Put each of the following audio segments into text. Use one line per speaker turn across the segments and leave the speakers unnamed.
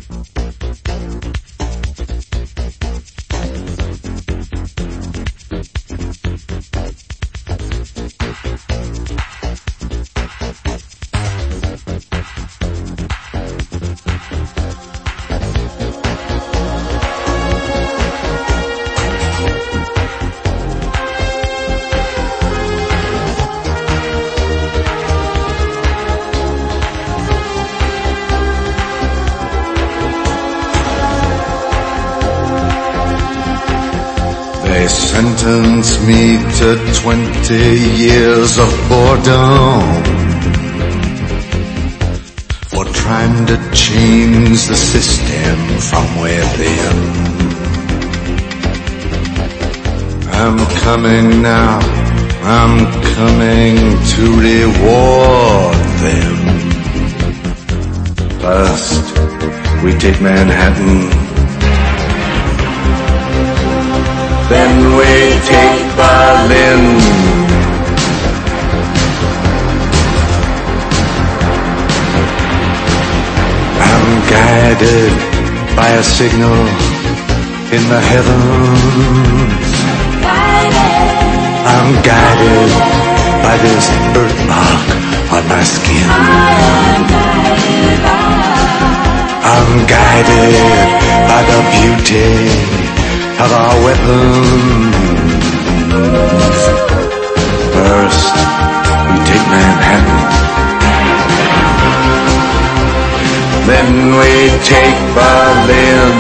They sentenced me to 20 years of boredom for trying to change the system from within. I'm coming now, I'm coming to reward them. First, we take Manhattan. Then we take Berlin. I'm guided by a signal in the heavens. I'm guided by this birthmark on my skin. I'm guided by the beauty of our weapons. First, we take Manhattan. Then we take Berlin.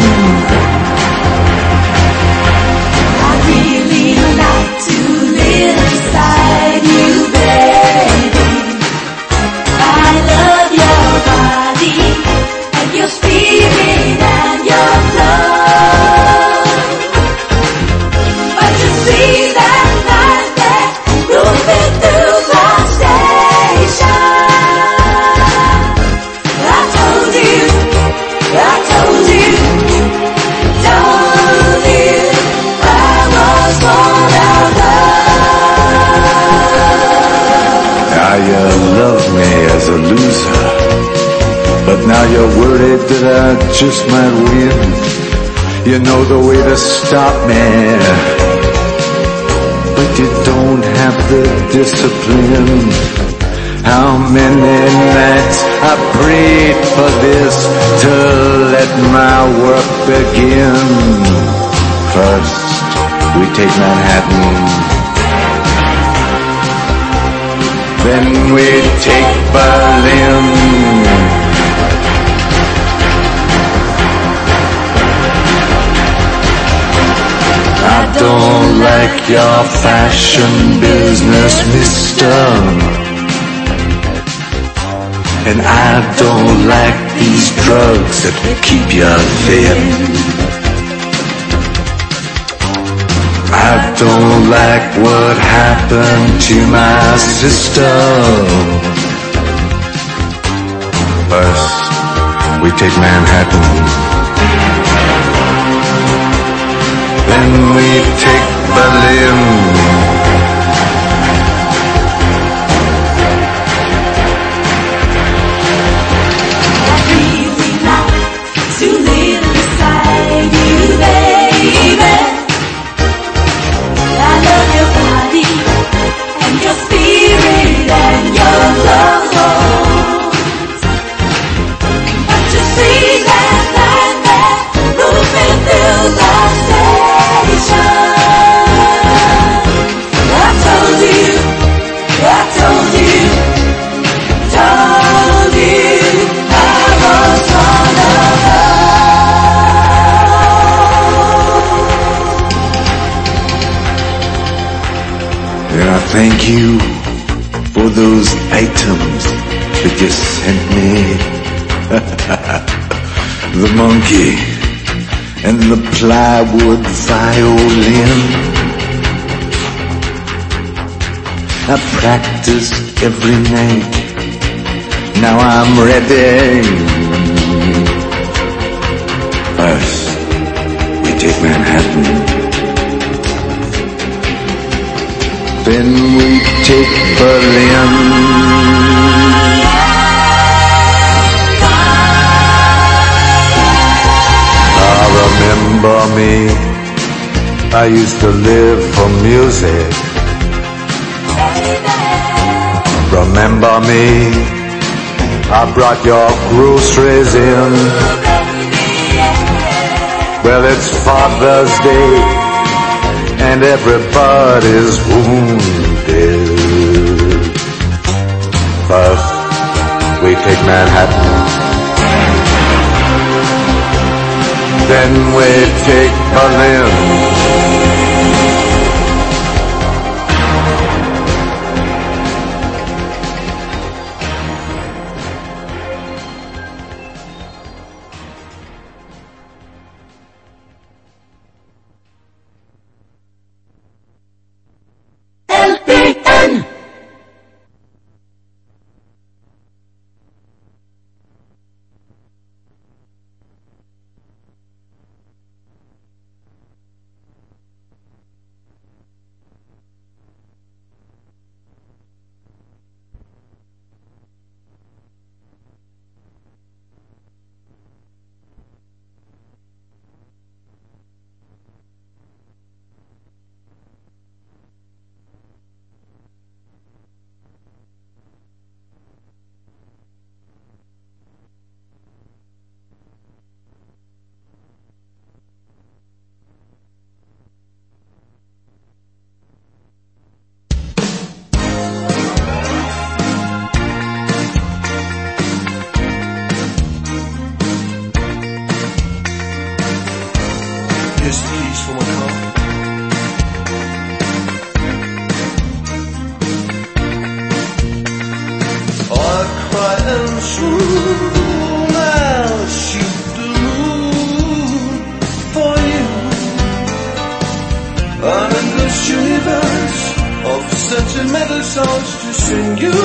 I'd really like to live inside you, baby. I love your body and your spirit and your love. See that light there moving through the station. I told you, I was born out of love.
Now you love me as a loser, but now you're worried that I just might win. You know the way to stop me, but you don't have the discipline. How many nights I prayed for this to let my work begin. First, we take Manhattan. Then we take Berlin. I don't like your fashion business, mister. And I don't like these drugs that keep you thin. I don't like what happened to my sister. First, we take Manhattan. Then we take Berlin.
I'd really like to live beside you, baby. I love your body and your spirit and your love. But you see that light there moving through the station. I told you I was born of love.
And I thank you for those items that you sent me. The monkey and the plywood violin. I practice every night. Now I'm ready. First, we take Manhattan. Then we take Berlin. remember me? I used to live for music. Remember me? I brought your groceries in. Well, it's Father's Day and everybody's wounded. First, we take Manhattan. Then we take Berlin.
Here's the keys for my car. I cry and swoon, I'll shoot the moon for you. An endless universe of sentimental songs to sing you.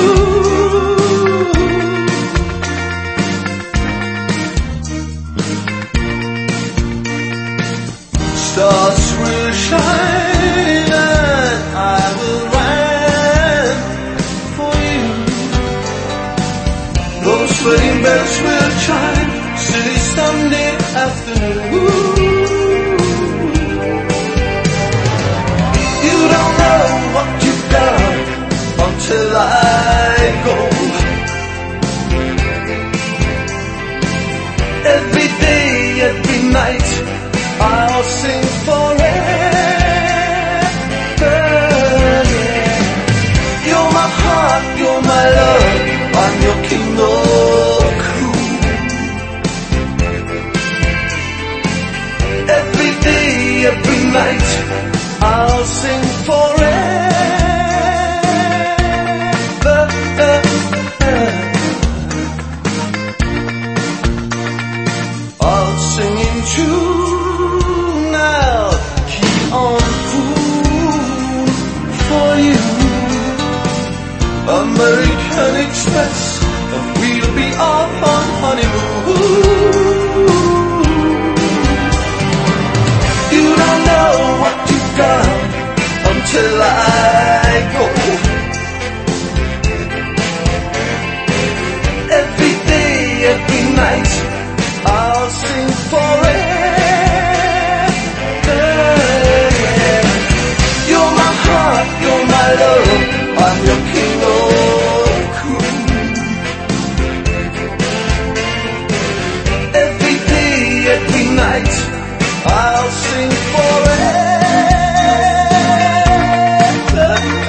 Stars will shine and I will run for you. Those wedding bells will chime, silly Sunday afternoon. You don't know what you've done until I go. Every day, every night, I'll sing forever, yeah. You're my heart, you're my love, I'm your king of cool. Every day, every night, I'll sing forever. I'll sing in tune, I'll keep on cool for you. American Express, and we'll be off on honeymoon. You don't know what you've done until I go. Every day, every night, I'll sing forever, yeah. You're my heart, you're my love, I'm your king of cool. Every day, every night, I'll sing forever.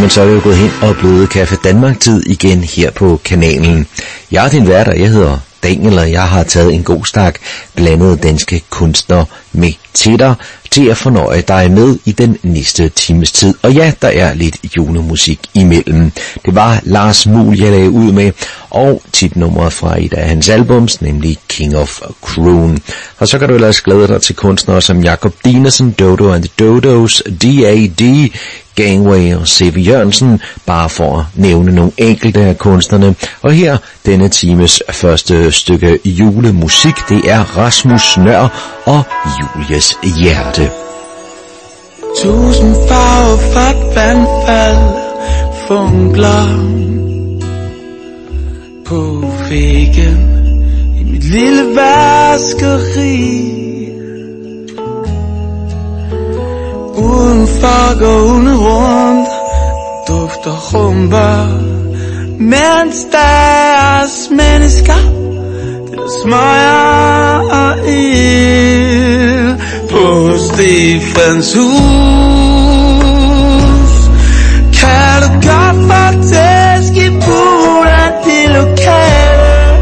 jamen så er det jo gået hen og blevet Café Danmark-tid igen her på kanalen. Jeg er din vært, og jeg hedder Daniel, og jeg har taget en god stak blandede danske kunstnere med til dig, til at fornøje dig med i den næste times tid. Og ja, der er lidt julemusik imellem. Det var Lars Muhl, jeg lagde ud med, og titelnummeret fra et af hans albums, nemlig King of Croon. Og så kan du ellers glæde dig til kunstnere som Jakob Dinesen, Dodo and the Dodos, D.A.D., Gangway og C.V. Jørgensen, bare for at nævne nogle enkelte af kunstnerne. Og her, denne times første stykke julemusik, det er Rasmus Nøhr og Julies Hjerte.
Tusind farver fra et vandfald funkler på væggen i mit lille vaskeri. Udenfor går hunde rundt, dufter rumper, mens deres mennesker, det der smøger og ild på Stefans hus. Kan du godt få tæsk i bunden de lokale,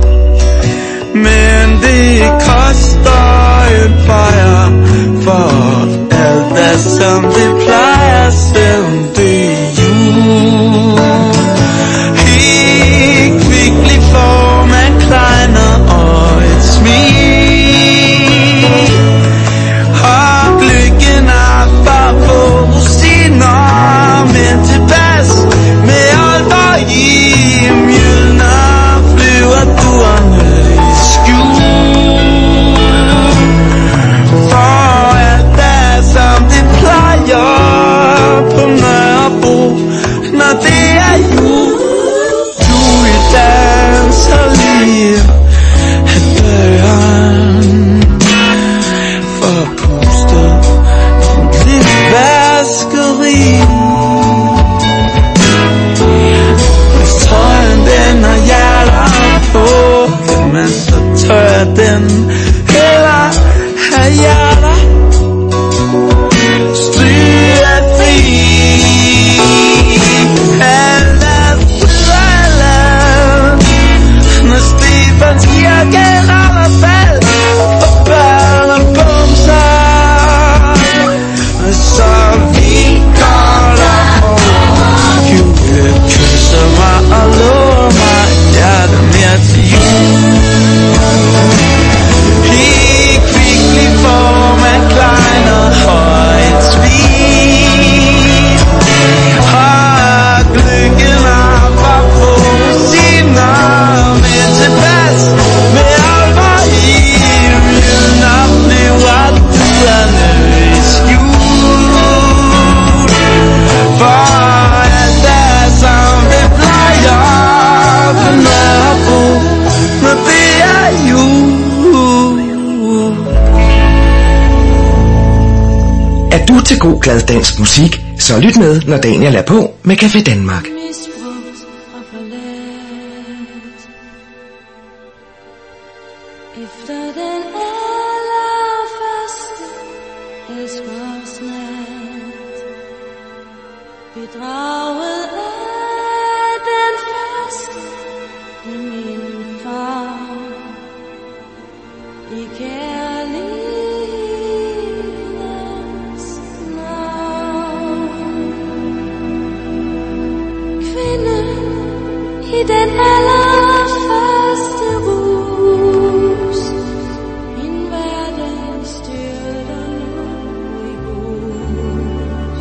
men det koster en bajer for alt er som det plejer, selvom det er jul. Helt kvicklig får man kleiner og et smil, og lykken er bare på rosiner, men tilpas med alvor i himlen, og flyver duerne i skjul. For alt er som det plejer på Nørrebro, når det er jul. Julie danser lige af døren for at puste mit lille vaskeri. Hvis trøjen den har hjerter på, kan man så tørre den eller have hjerter. Stryger fri, alle når Stefans kirke raller fald, og børn bumser, og så vi kolder over. Julie kysser mig og lover mig hjertet mere til jul. Helt kvicklig får man kleiner og et smil, og lykken er bare på rosiner, men tilpas med alvor i himlen, og flyver duerne i skjul. For alt er som det plejer på Nørrebro, når det er jul.
Er du til god glad dansk musik, så lyt med, når Daniel er på med Café Danmark.
Misbrugt og forladt. Efter den allerførste elskårsnat, bedraget af den første i min favn, i kærlighedens navn. Kvinden i den allerførste rus, min verden styrter nu i grus.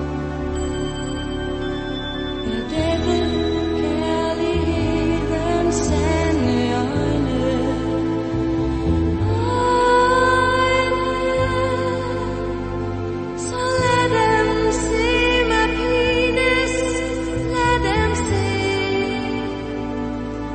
Er dette kærlighedens sande øjne? Så lad dem se mig pines, lad dem se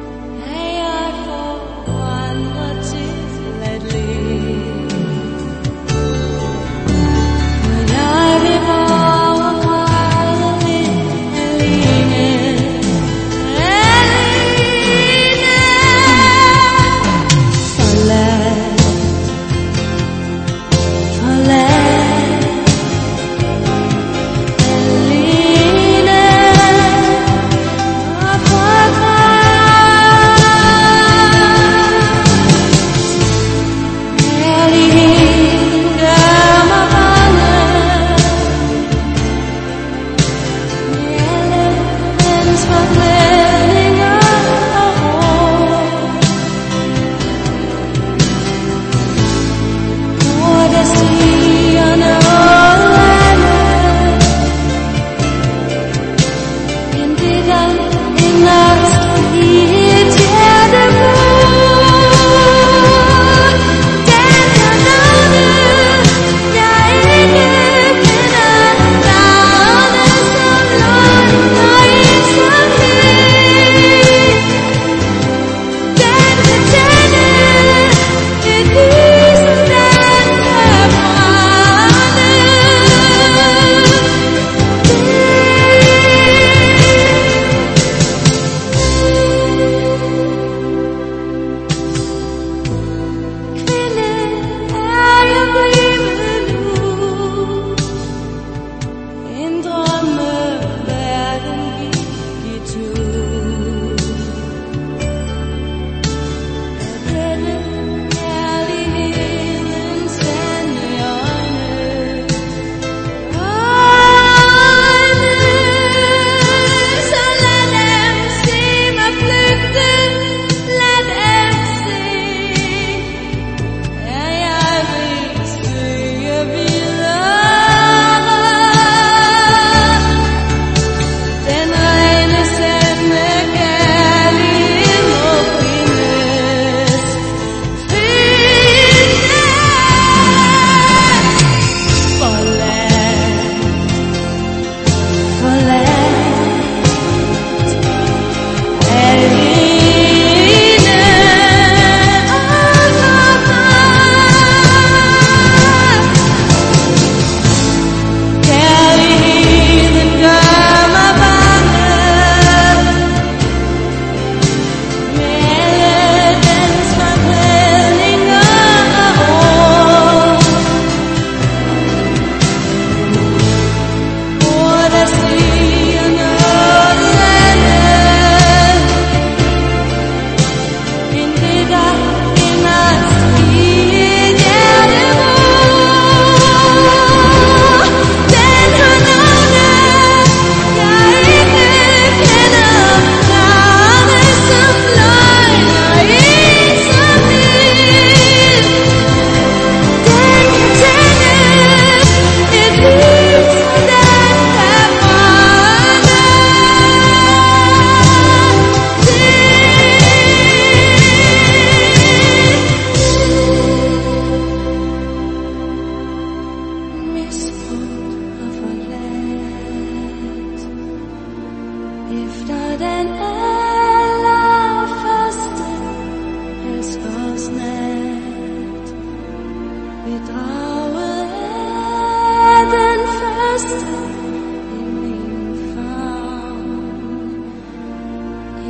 efterårsnat. Bedraget er den første i min favn, i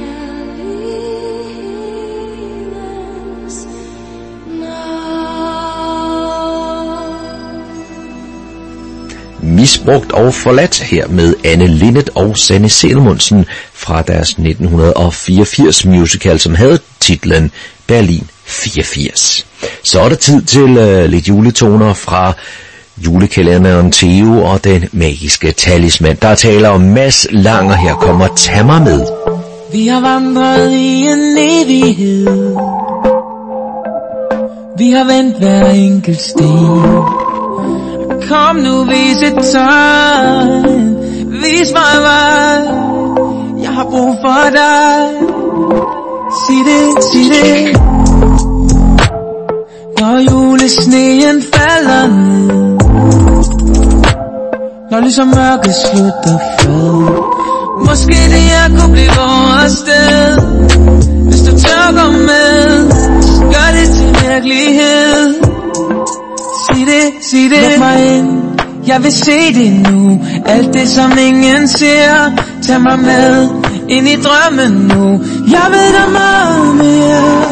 kærlighedens navn.
Misbrugt og forladt her med Anne Linnet og Sanne Salomonsen fra deres 1984 musical, som havde titlen Berlin 84. Så er det tid til lidt juletoner fra julekalenderen Theo og den magiske talisman. Der taler om Mads Lang, og her kommer Tag mig med.
Vi har vandret i en evighed. Vi har vendt hver enkelt sten. Kom nu, vis et tegn. Vis mig vej. Jeg har brug for dig. Sig det, sig det. Når julesneen falder ned, når ligesom mørket slutter fred, måske det her kunne blive vores sted. Hvis du tør komme med, gør det til virkelighed. Sig det, luk mig ind, jeg vil se det nu. Alt det som ingen ser, tag mig med ind i drømmen nu. Jeg ved der meget mere.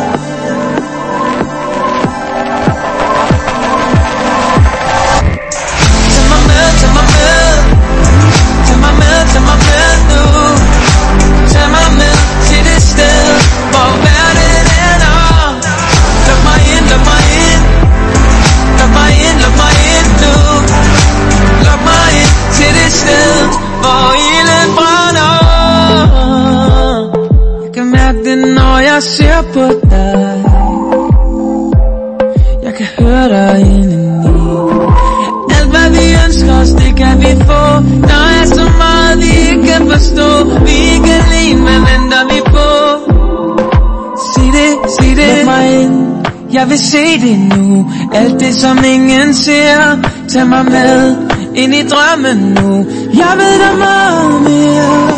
Tag mig med, tag mig med. Tag mig med, tag mig med nu. Tag mig med til det sted, hvor verden ender. Luk mig ind, luk mig ind. Luk mig ind, luk mig ind nu. Luk mig ind til det sted, hvor ilden brænder. Jeg kan mærke det, når jeg ser på dig. Jeg kan høre dig indeni. Alt hvad vi ønsker os, det kan vi få. Der er så meget vi ikke kan forstå. Vi er ikke alene, hvad venter vi på? Sig det, sig det. Luk mig ind, jeg vil se det nu. Alt det som ingen ser, tag mig med ind i drømmen nu. Jeg ved der meget mere.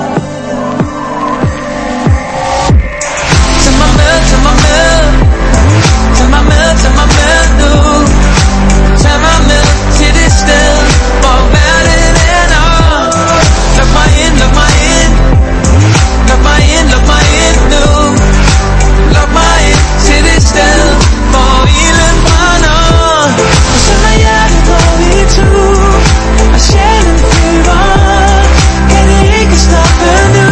Tag mig med, tag mig med. Tag mig med, tag mig med nu. Tag mig med til det sted, hvor verden ender. Luk mig ind, luk mig ind. Luk mig ind, luk mig ind nu. Luk mig ind til det sted, hvor ilden brænder. Og så når hjertet går i tu, og sjælen flyver, kan det ikke stoppe nu.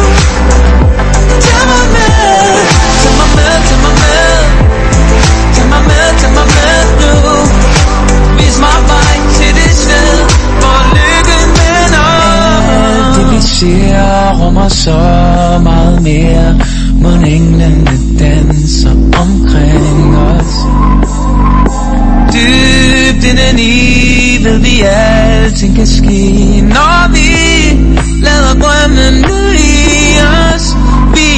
Tag mig med, tag mig med, tag mig med. Tag mig med, tag mig med nu. Vis mig vej til det sted, hvor lykken vender. Alt det vi ser rummer så meget mere. Mon englene danser omkring os. Dybt indeni ved vi alting kan ske, når vi lader drømmen ud i os. Vi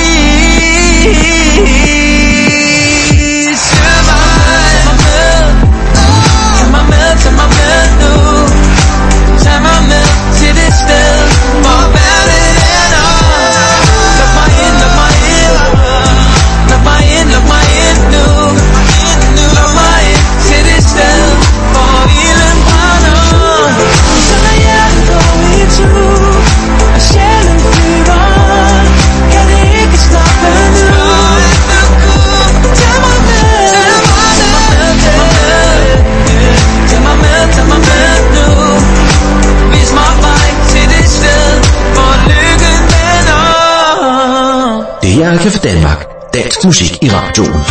søger vej. Tag mig med, tag mig med nu. Tag mig med til det sted, hvor verden ender. Luk mig ind, luk mig ind. Luk mig ind, luk mig ind nu. Luk mig ind til det sted, hvor ilden brænder. Så når hjertet går i tu, og sjælen flyver, kan det ikke stoppe nu. Tag mig med, tag mig med, tag mig med. Tag mig med, tag mig med nu. Vis mig vej til det sted, hvor lykken vender.
Det her er Café Danmark. Dansk musik i radioen.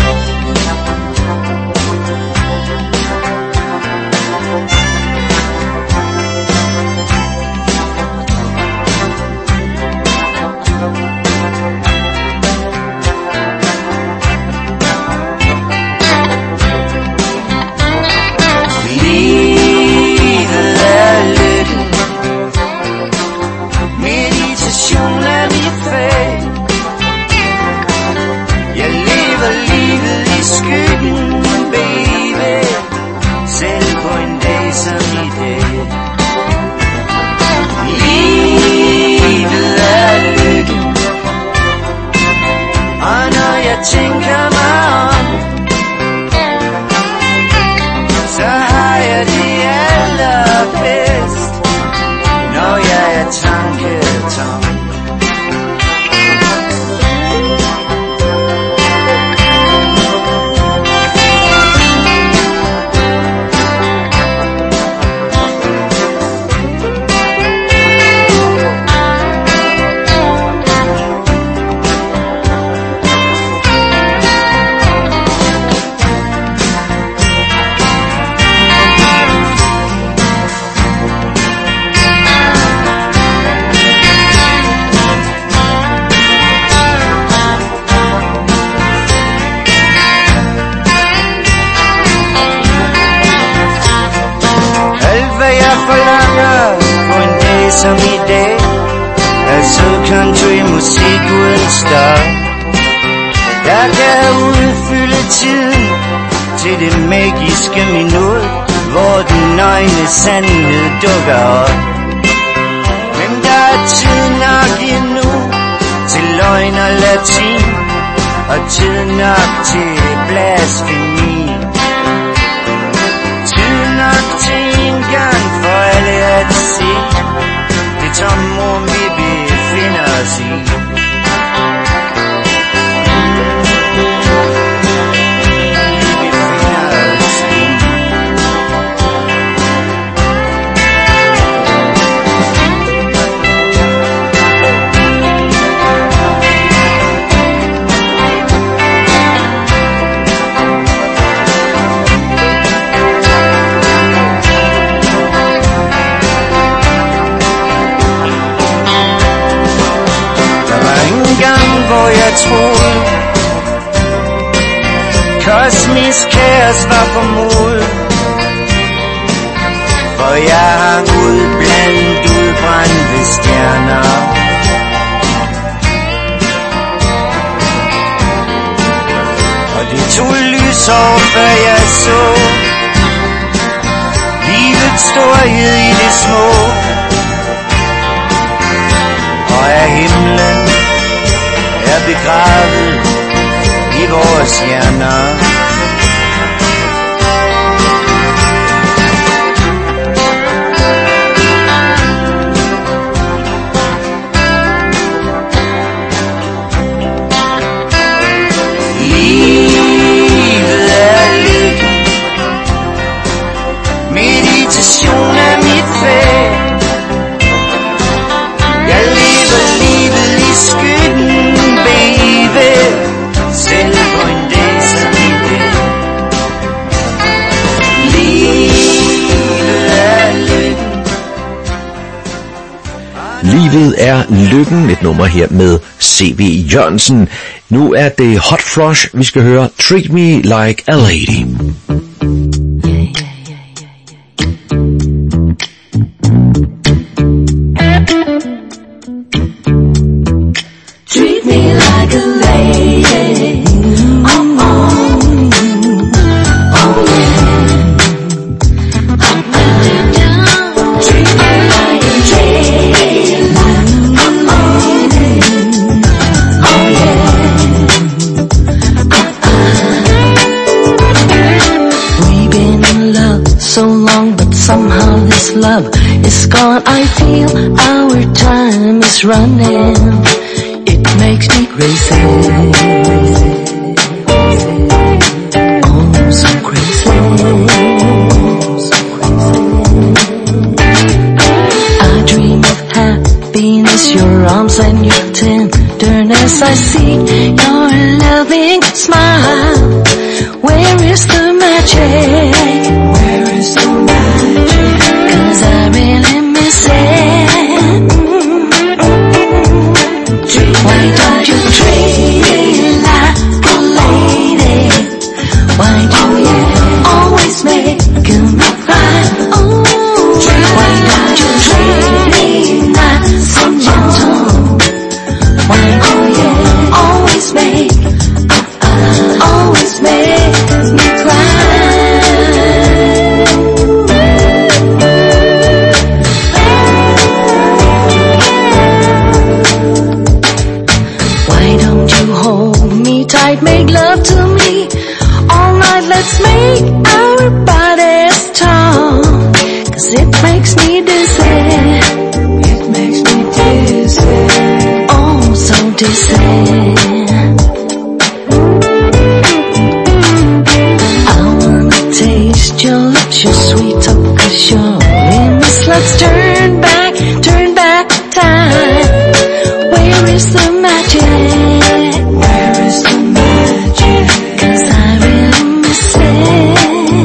Livet er lykke. Meditation er mit fag. Jeg lever livet
tænker mig om, så har jeg det allerbedst, når jeg er tanketom. Som i dag, altså countrymusik uden stop, der kan udfylde tiden til det magiske minut, hvor den nøgne sandhed dukker op. Men der er tid nok endnu til løgn og latin, og tid nok til blasfemi. Tid nok til en gang for alle at se det tomrum vi befinder os i. Hvor jeg troede kosmisk kaos var på mod, for jeg hang ud blandt udbrændte stjerner. Og det tog lysår før jeg så livets storhed i det små, og af himlen er begravet i vores hjerner. Livet er lykke, meditation er mit fag. Jeg lever livet i skyggen, selv på en dag som i dag. Livet er lykken.
Livet er lykken, et nummer her med C.V. Jørgensen. Nu er det Hot Flush, vi skal høre Treat Me Like a Lady.
Treat me like a lady. Oh, oh. Oh, yeah. Treat me like a lady. Oh, oh, yeah. We've been in love so long, but somehow this love is gone. I feel our time is running. Makes me crazy, oh so crazy, I dream of happiness, your arms and your tenderness. I see your loving smile. Where is the magic? Where is the magic? 'Cause I really miss it. Why don't you treat me like a lady? Why do you always make me cry? Oh, why don't you treat me nice and gentle? Why do you always make me cry? night, make love to me. All night, let's make our bodies talk. 'Cause it makes me dizzy. It makes me dizzy. Oh, so dizzy. I wanna taste your lips, your sweet talk, 'cause your lips. Let's turn back time. Where is the magic? Where is the magic? 'Cause I really miss it.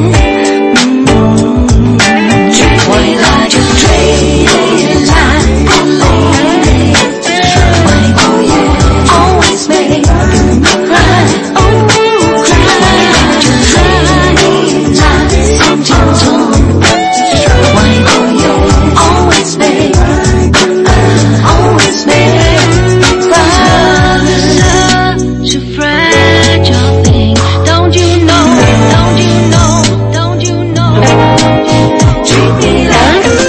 Why not you trade like a lady? Why do you always make me cry? Oh, cry. Why not you trade like some gentle? Why do you always make such a fragile thing? Don't you know? Don't you know? Don't you know? Treat me like a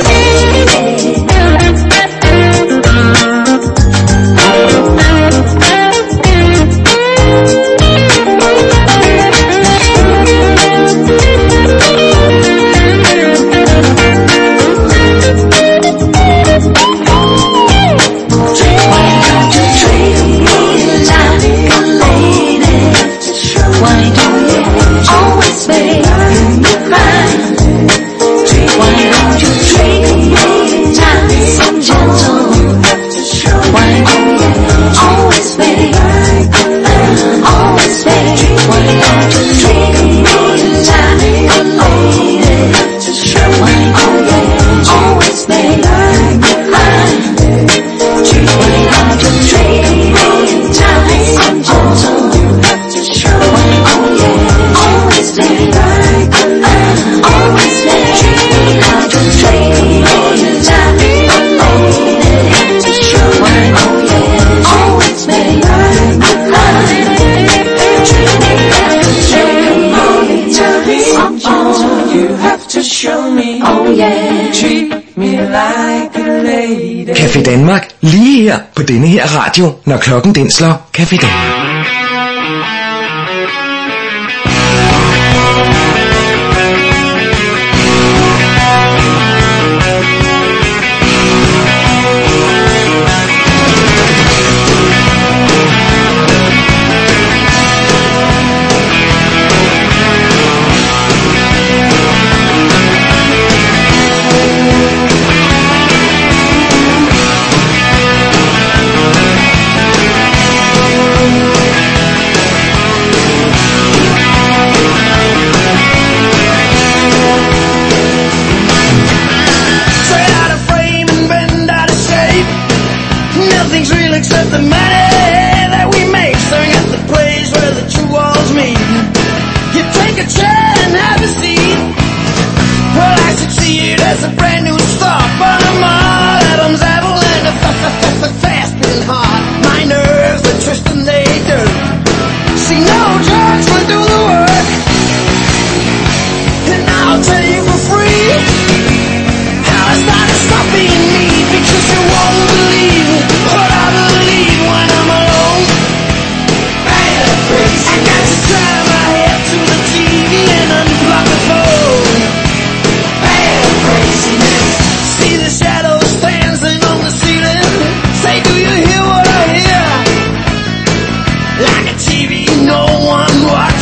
Café Danmark, lige her på denne her radio, når klokken den slår Café Danmark.
Except the money that we make, staring at the place where the two walls meet. You take a chair and have a seat. Well, I succeeded as a brand new start, but I'm all Adam's apple and a fast-beating heart. My nerves are twisting, they do. See, no drugs will do the work, and I'll tell you for free how I started stop being me, because you won't believe what I believe when I'm alone. I got to turn my head to the TV and unplug the phone. See the shadows dancing on the ceiling. Say, do you hear what I hear? Like a TV no one watches.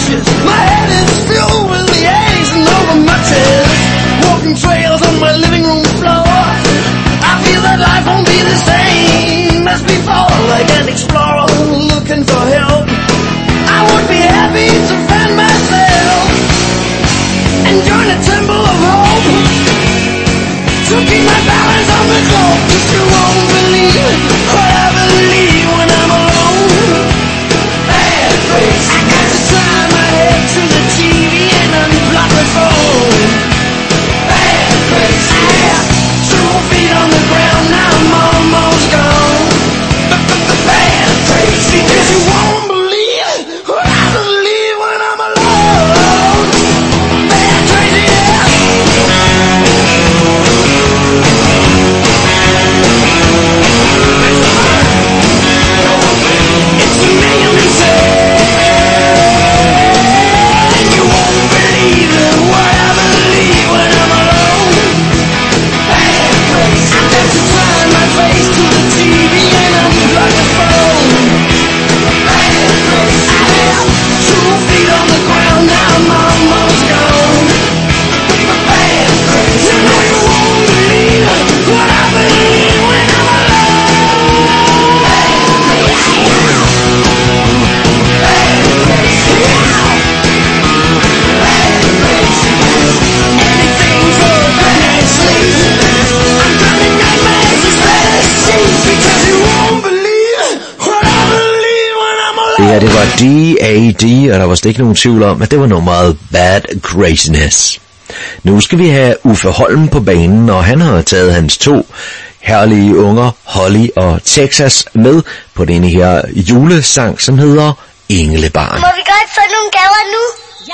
her, det var D.A.D., og der var slet ikke nogen tvivl om, at det var nummeret Bad Craziness. Nu skal vi have Uffe Holm på banen, og han har taget hans 2 herlige unger, Holly og Texas, med på denne her julesang, som hedder Englebarn.
Må vi godt få nogle gaver nu?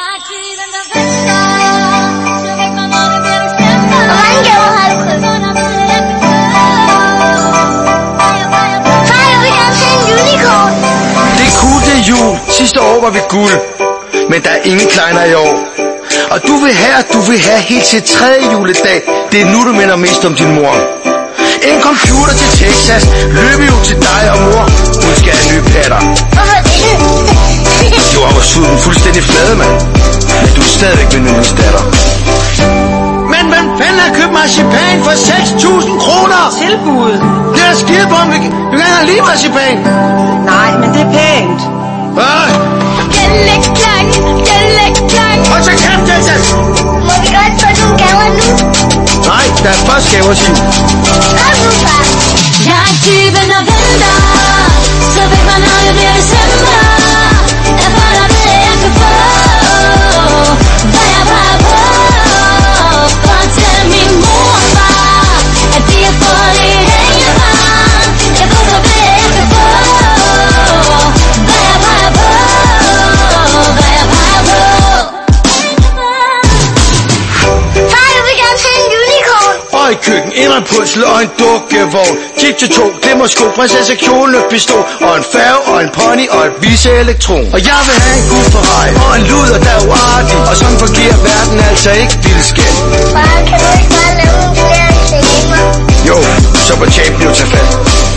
Hvor mange gaver har du købt? Far, jeg vil gerne have en unicorn.
Det er cool, det er jul. Sidste år var vi guld, men der er ingen kleiner i år. Og du vil have helt til 3. juledag. Det er nu, du minder mest om din mor. En computer til Texas, løbehjul til dig og mor. Hun skal have nye patter.
Hvorfor det?
Jo, jeg var sulten fuldstændig flade, mand. Men du er stadigvæk min yndlingsdatter. Men hvem fanden har købt marcipan for 6.000 kroner?
Tilbud.
Det er skidebom, vi kan ikke have lige marcipan.
Nej, men det er pænt.
Gældeklang, gældeklang.
Hold så kæft, Texas!
Må vi godt få nogle gaver nu?
Nej, der er først gaver til.
Kom nu, far.
Jeg er typen, der venter, så ved man, når det bliver december. Jeg får dig ved, jeg kan få, hvad jeg peger på. Fortæl min mor og far, at de har fået et hængebarn. Jeg får dig ved, jeg kan få, hvad jeg peger på, hvad jeg peger på.
Far, jeg vil gerne have en unicorn.
Og i køkken, indrepulsel og en dukkevogn. Chip til 2, glimmersko, prinsesse kjole, pistol. Og en færge og en pony og et viseelektron. Og jeg vil have en god Ferrari og en luder, der er uartig. Og sådan fungerer verden altså ikke, vildskæld.
Far, kan du ikke bare lave nogle flere til mig?
Jo, så var champion jo til fald.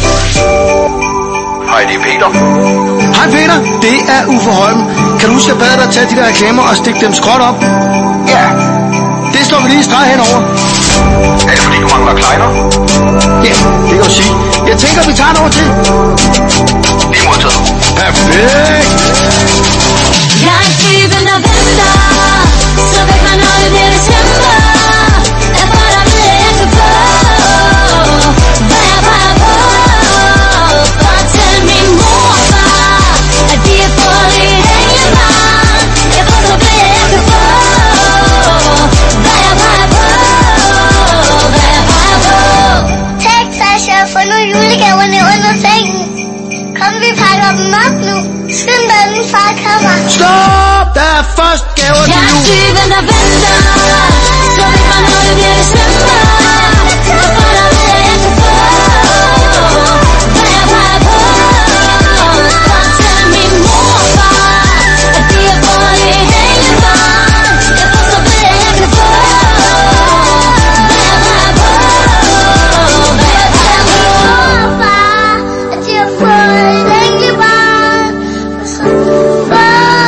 Hej, det er Peter. Hej Peter, det er Uffe Holm. Kan du huske at bade dig at tage de der reklamer og stikke dem skråt op? Ja. Det slår vi lige streg henover. Er det fordi du mangler kleiner? Ja, det kan du sige. Jeg tænker vi tager en over til. Lige modtaget. Perfekt.
Jeg er typen, der venter, så ved man, når det bliver december. Jeg får dig ved, jeg kan få, hvad jeg peger på. Fortæl min mor og far, at de har fået et hængebarn. Jeg får dig ved, jeg kan få, hvad jeg peger på, hvad jeg peger på.
Texas, jeg har fundet julegaverne under sengen. Kom, vi pakker dem op nu. Skynd dig, min far kommer.
Stop! Der er først gaver til
Jeg er
jul.
typen, der venter, så ved man, når det bliver december. Jeg får dig ved, jeg kan få, hvad jeg peger på. Fortæl min mor og far, at de har fået et hængebarn. Jeg får så ved, jeg kan få, hvad jeg peger på, hvad jeg peger på.
Mor og far, at de har fået et hængebarn. Og så hvad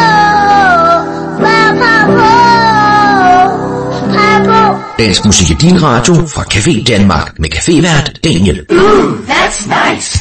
jeg peger på. Peger på.
Dansk musik i din radio fra Café Danmark med cafévært Daniel.
That's nice.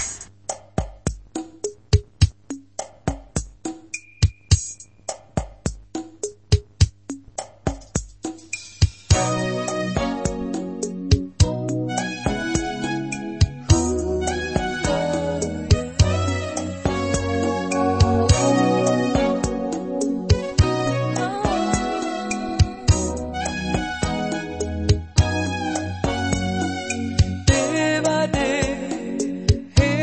Det var det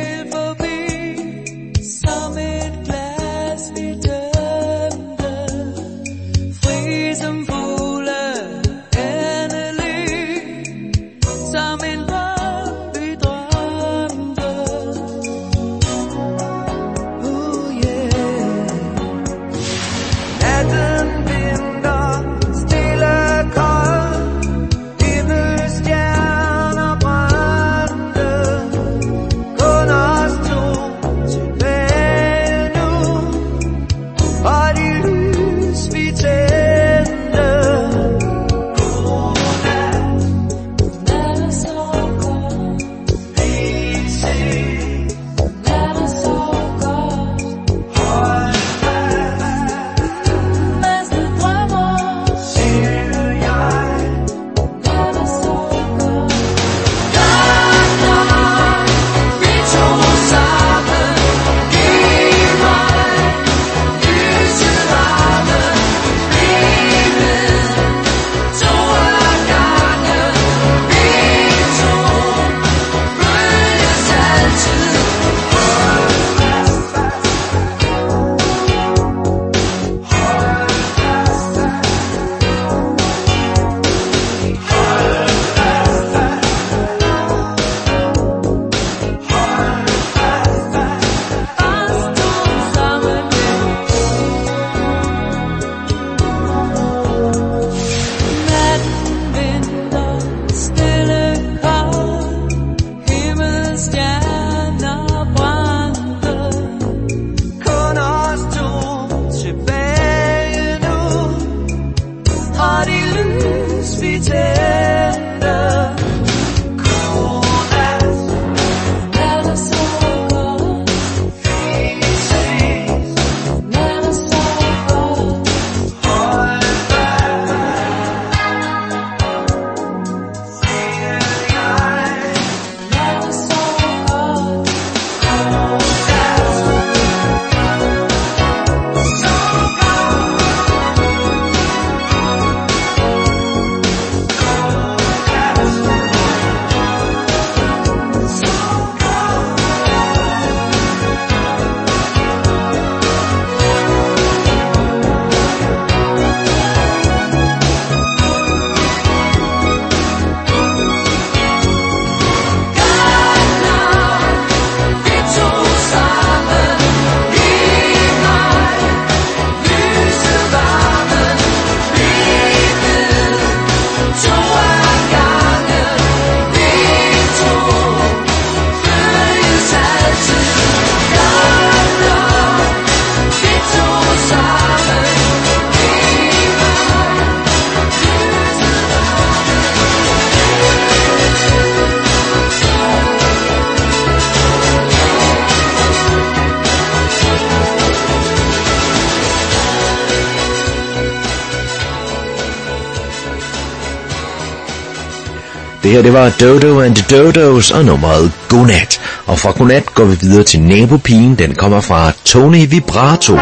Det her, det var Dodo and the Dodos og nummeret Godnat. Og fra Godnat går vi videre til Nabopigen. Den kommer fra Tony Vibrato.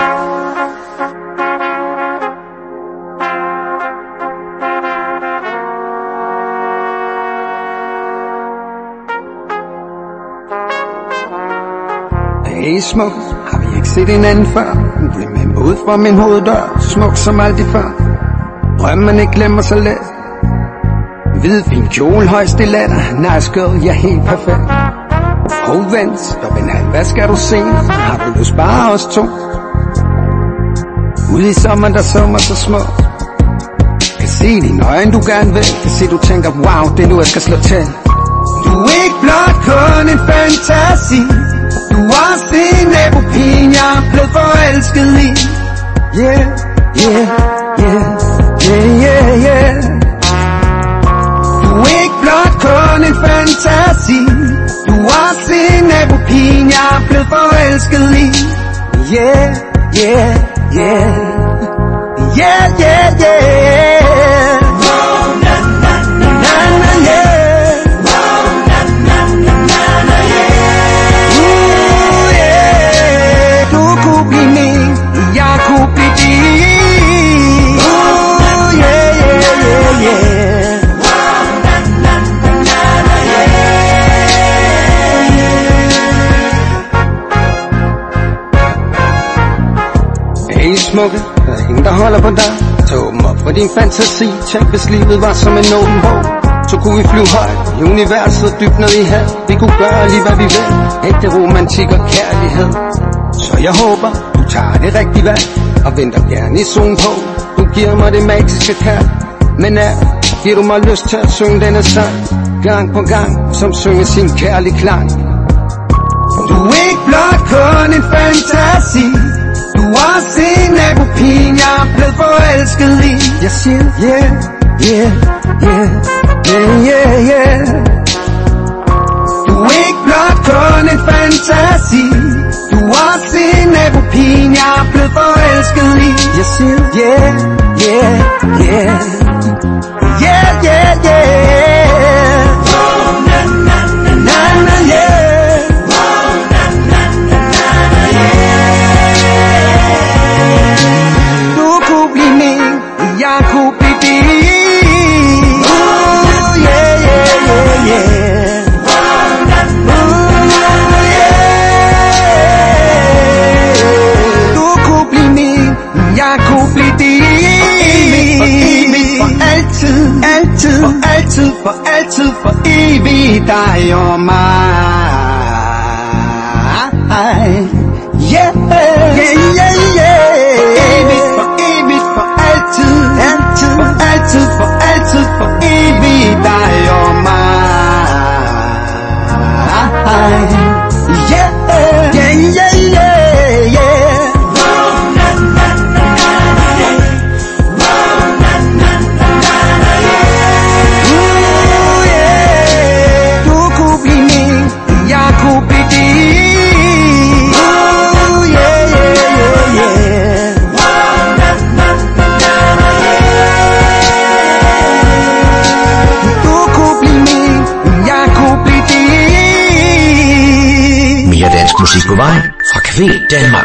Hey smuk, har vi ikke set hinanden før? Du blev med mig ud fra min hoveddør, smuk som aldrig før. Drømmerne glemmer så let. Hvid fin kjole, høj stiletter, nice girl, ja helt perfekt. Hov vent, stop en halv, hvad skal du se? Har du lyst bare os to? Ude i sommeren, der sommer så smukt. Kan se dine øjne, du gerne vil. Kan se, du tænker, wow, det er nu, jeg skal slå til. Du er ikke blot kun en fantasi. Du er også en nabopigen, jeg er blevet forelsket i. Yeah, yeah, yeah, yeah, yeah, yeah. Du er ikke blot kun en fantasi. Du er også en nabopigen, jeg er blevet forelsket i. Yeah, yeah, yeah, yeah, yeah, yeah. Oh, na, na, na, na, na, yeah. Smukke, der er ingen der holder på dig. Tag åben op for din fantasi. Tænk hvis livet var som en åben bog. Så kunne vi flyve højt i universet, dybt ned i havet. Vi kunne gøre lige hvad vi vil. Ægte romantik og kærlighed. Så jeg håber du tager det rigtige valg og venter gerne i zonen på. Du giver mig det magiske kald. Men giver du mig lyst til at synge denne sang gang på gang, som synger sin kærlige klang. Du er ikke blot kun en fantasi. Du er også en nabopigen, jeg er blevet forelsket i. Jeg siger, yeah, yeah, yeah, yeah, yeah, yeah. Du er ikke blot kun en fantasi. Du er også en nabopigen, jeg er blevet forelsket i. Jeg siger, yeah, yeah, yeah, yeah, yeah, yeah. Oh, na, na, na, na, na, yeah. Jeg kunne blive din. Oh yeah, yeah, yeah, yeah. Du kunne blive min, jeg kunne blive din. For altid, altid, for altid, for altid, for evigt dig og mig. Yeah, yeah, yeah, yeah. For evigt, for altid, altid, for altid, for altid, for evigt dig og mig. Yeah, yeah, yeah, yeah, yeah. Du kunne blive min, jeg kunne blive din.
Mere dansk musik på vej fra Café Danmark.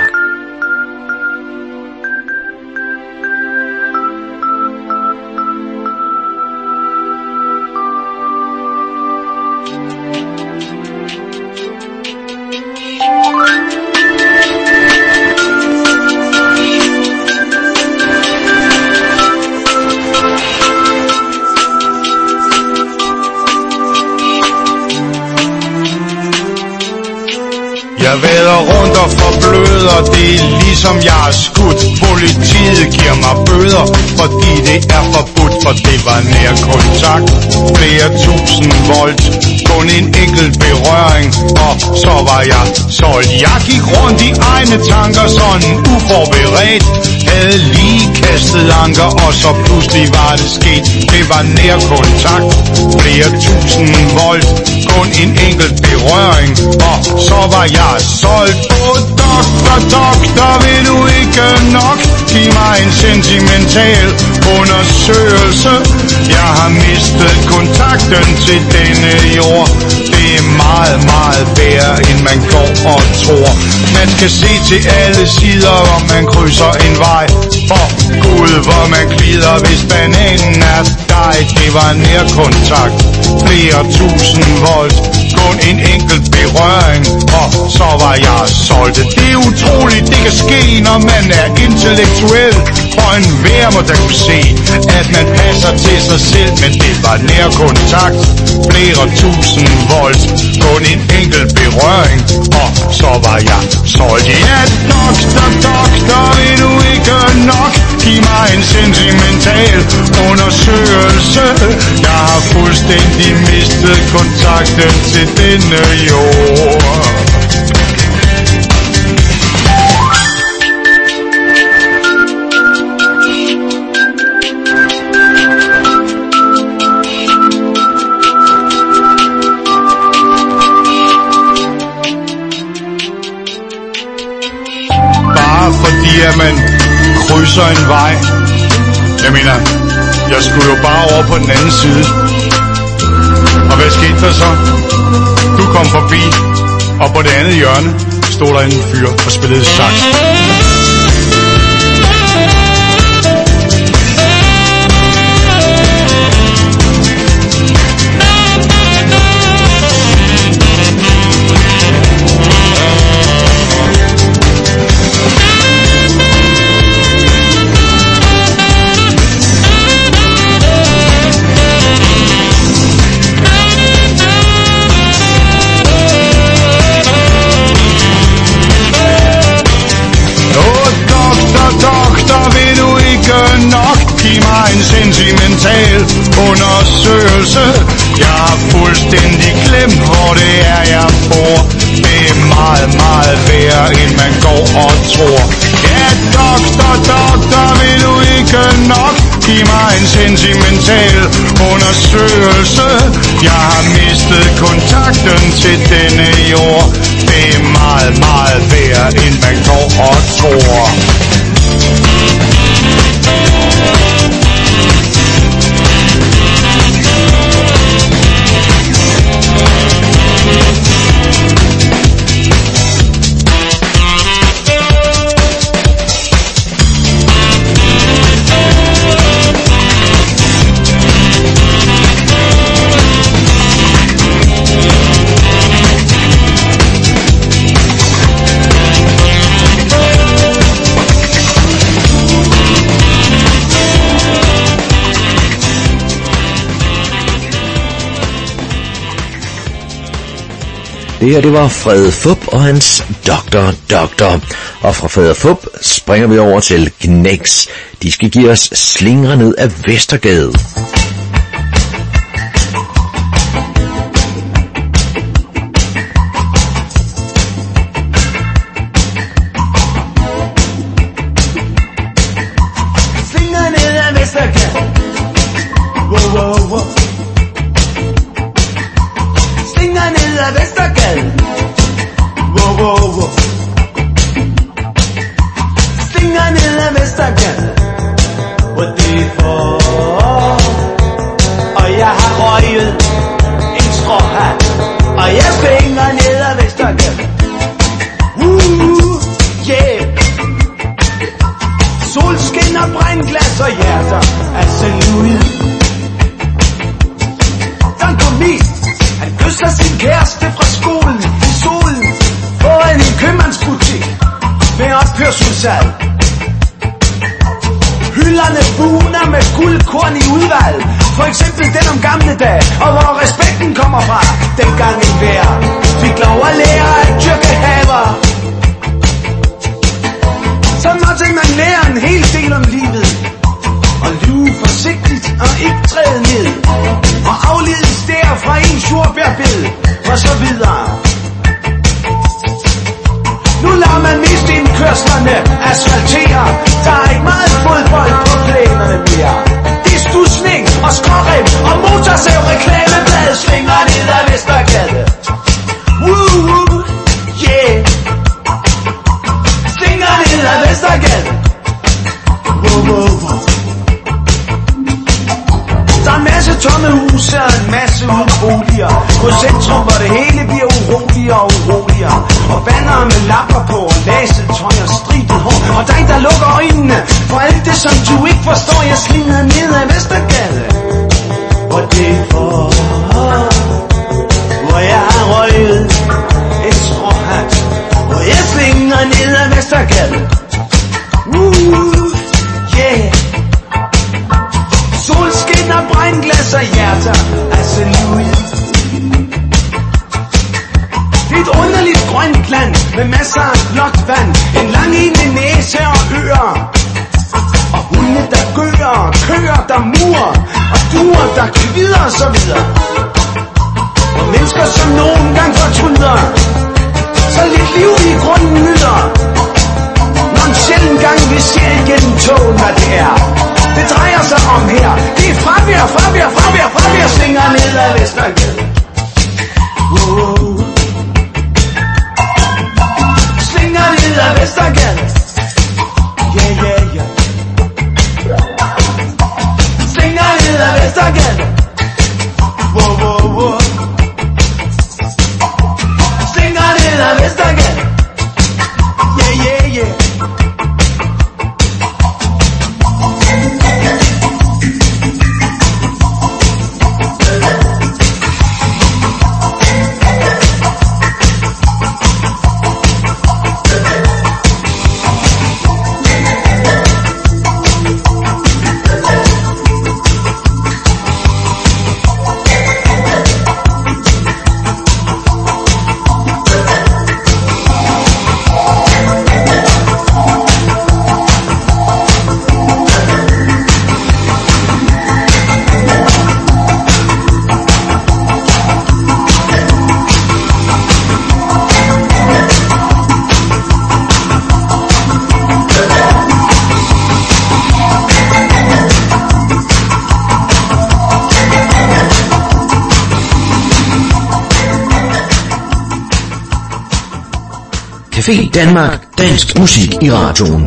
Jeg væder rundt og forbløder, det er ligesom jeg er skudt. Politiet giver mig bøder, fordi det er forbudt, for det var nær kontakt. Flere tusind volt, kun en enkelt berøring, og så var jeg solgt. Jeg gik rundt i egne tanker, sådan uforberedt. Havde lige kastet anker, og så pludselig var det sket. Det var nær kontakt. Flere tusind volt, kun en enkelt berøring, og så var jeg solgt. Åh, doktor, doktor, vil du ikke nok give mig en sentimental mental undersøgelse. Jeg har mistet kontakten til denne jord. Det er meget, meget værre, end man går og tror. Man skal se til alle sider, hvor man krydser en vej. For Gud, hvor man glider, hvis bananen er dig. Det var nærkontakt, flere tusind volt. Kun en enkelt berøring, og så var jeg solgt. Det er utroligt, det kan ske, når man er intellektuel. Og enhver må da kunne se, at man passer til sig selv. Men det var nærkontakt, flere tusind volt. Kun en enkelt berøring, og så var jeg solgt. Ja, doktor, vil du ikke nok give mig en sentimental undersøgelse? Jeg har fuldstændig mistet kontakten til denne jord. Bare fordi at man krydser en vej. Jeg mener, jeg skulle jo bare over på den anden side. Og hvad skete der så? Du kom forbi, og på det andet hjørne stod der en fyr og spillede sax. Giv mig en sentimental undersøgelse. Jeg har fuldstændig glemt, hvor det er, jeg bor. Det er meget, meget værre, end man går og tror. Ja, doktor, vil du ikke nok give mig en sentimental undersøgelse? Jeg har mistet kontakten til denne jord. Det er meget, meget værre, end man går og tror.
Det her, det var Frede Fup og hans Doktor. Og fra Frede Fup springer vi over til Gneks. De skal give os Slingre ned af Vestergade.
Slingre ned af Vestergade. Wow. Slingre ned af Vestergade. Wow. Slingre ned af Vestergade. Hvor det for. Og jeg har røget en stråhat. Og jeg springer ned af Vestergade. Yeah. Solskin og brændglas og hjerter af celluloid. Han kysser sin kæreste fra skolen i solen foran en købmandsbutik med ophørsudsalg. Hylderne buner med guldkorn i udvalg, for eksempel den om gamle dage, og hvor respekten kommer fra. Dengang en hver fik lov at lære at dyrke haver, så måtte man lære en hel del om livet, og lyve forsigtigt og ikke træde ned, og afledes der fra en jordbærbed, og så videre. Nu lader man mest indkørslerne asfaltere. Der er ikke meget fodbold på plænerne mere. Det er stusning og skrårem og motorsav reklameblad svinger ned ad Vestergade. Woo, yeah.
tomme huse og en masse uboliger. På centrum, hvor det hele bliver uroligere og uroligere. Og bannere med lapper på og laset tøj og stribet hår. Og dig, der lukker øjnene for alt det, som du ikke forstår. Jeg slinger ned ad Vestergade. Og det er for, hvor jeg har røget en stråhat. Og jeg slinger ned ad Vestergade. Yeah. Solskin og brændglas og hjerter. Halleluja. Det er et underligt grønt land med masser af blåt vand. En lang ene næse og ører. Og hunde der gør, køer der murer. Og duer der kvider og så videre. Og mennesker som nogen gang fortryder. Så lidt liv i grunden nyder. Når en sjælden gang vi ser igennem togen, hvad det er. Det drejer sig om her. Det er fravær. Slinger ned ad Vestergade. Slinger ned ad Vestergade. Yeah. Slinger ned ad Vestergade. Wow. Slinger ned ad Vestergade. Yeah.
Café Danmark, dansk musik i radioen.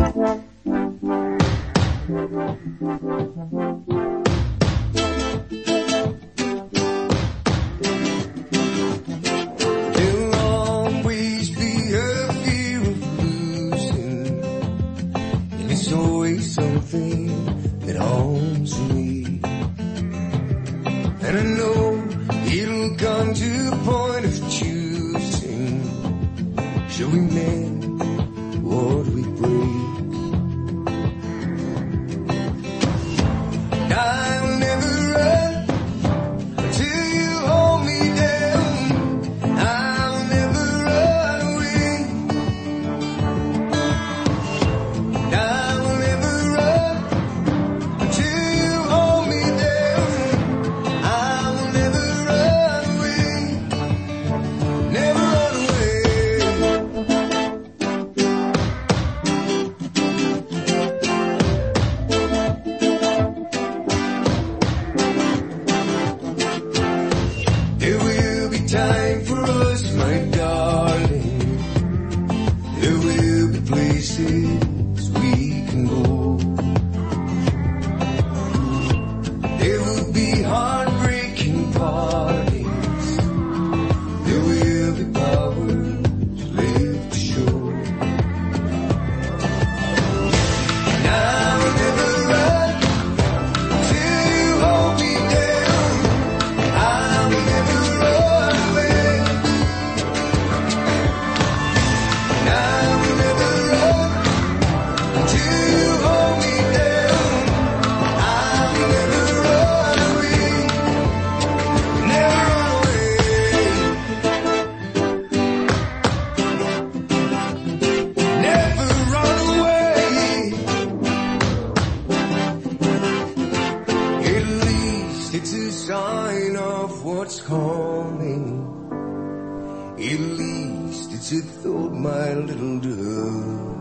At least it's a thought, my little dove.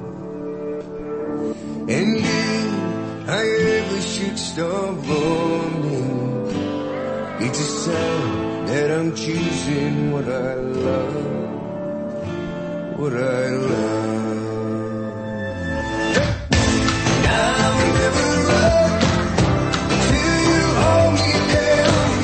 And if I ever should stop running, it's a sign that I'm choosing what I love, what I love. I'll never run till you hold me down.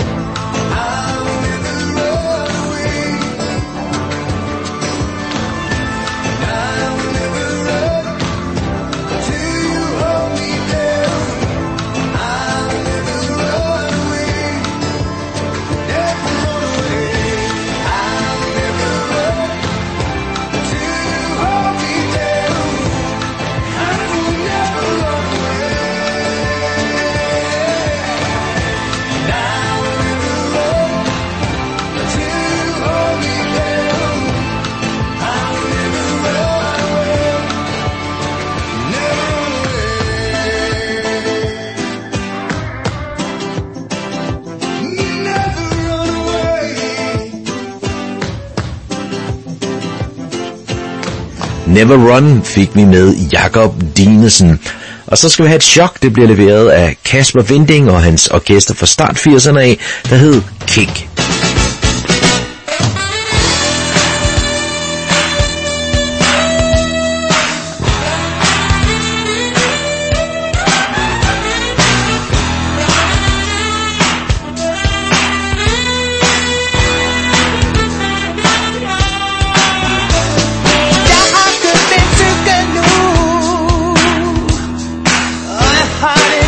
Never Run fik vi med Jakob Dinesen. Og så skal vi have et chok, det bliver leveret af Kasper Winding og hans orkester fra start 80'erne af, der hed Kick.